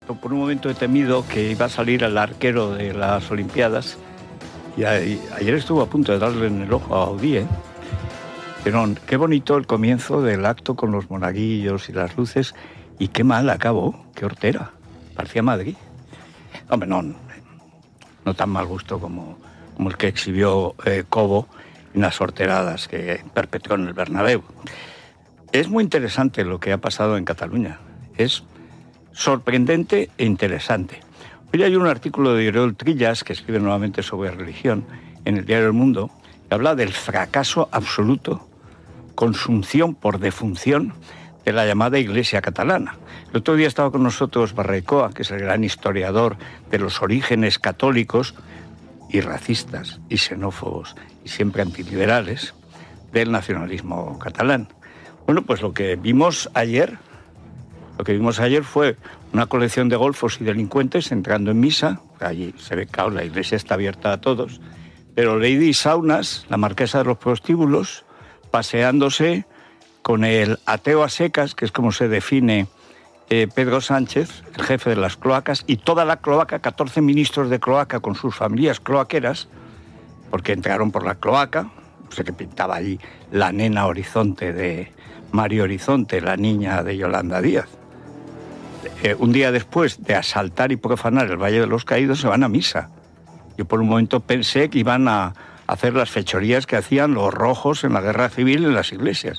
Por un momento he temido que iba a salir el arquero de las Olimpiadas y ayer estuvo a punto de darle en el ojo a Audí, ¿eh? Pero qué bonito el comienzo del acto con los monaguillos y las luces, y qué mal acabó, qué hortera, parecía Madrid. Hombre, no tan mal gusto como el que exhibió Cobo en las horteradas que perpetró en el Bernabéu. Es muy interesante lo que ha pasado en Cataluña, es sorprendente e interesante. Hoy hay un artículo de Oriol Trillas, que escribe nuevamente sobre religión, en el diario El Mundo, que habla del fracaso absoluto, consunción por defunción, de la llamada Iglesia catalana. El otro día estaba con nosotros Barrecoa, que es el gran historiador de los orígenes católicos y racistas y xenófobos y siempre antiliberales del nacionalismo catalán. Bueno, pues lo que vimos ayer fue una colección de golfos y delincuentes entrando en misa. Allí se ve, claro, la iglesia está abierta a todos, pero Lady Saunas, la marquesa de los prostíbulos, paseándose con el ateo a secas, que es como se define Pedro Sánchez, el jefe de las cloacas, y toda la cloaca, 14 ministros de cloaca con sus familias cloaqueras, porque entraron por la cloaca. No sé qué pintaba allí la nena Horizonte de Mario Horizonte, la niña de Yolanda Díaz. Un día después de asaltar y profanar el Valle de los Caídos, se van a misa. Yo por un momento pensé que iban a hacer las fechorías que hacían los rojos en la guerra civil en las iglesias.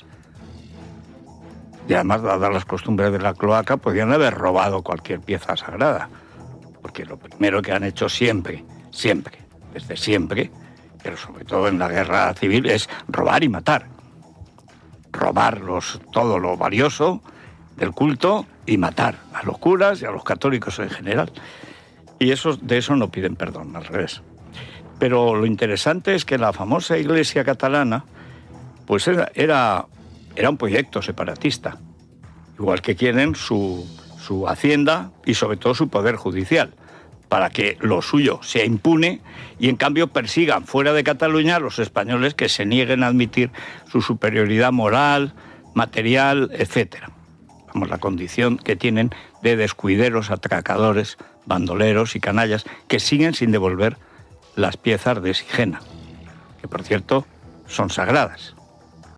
Y además, dadas las costumbres de la cloaca, podían haber robado cualquier pieza sagrada. Porque lo primero que han hecho siempre, desde siempre, pero sobre todo en la guerra civil, es robar y matar. Robar todo lo valioso del culto y matar a los curas y a los católicos en general. Y de eso no piden perdón, al revés. Pero lo interesante es que la famosa Iglesia catalana pues era un proyecto separatista, igual que quieren su hacienda y sobre todo su poder judicial, para que lo suyo sea impune y en cambio persigan fuera de Cataluña a los españoles que se nieguen a admitir su superioridad moral, material, etcétera. Vamos, la condición que tienen de descuideros, atracadores, bandoleros y canallas que siguen sin devolver las piezas de Sigena, que por cierto son sagradas.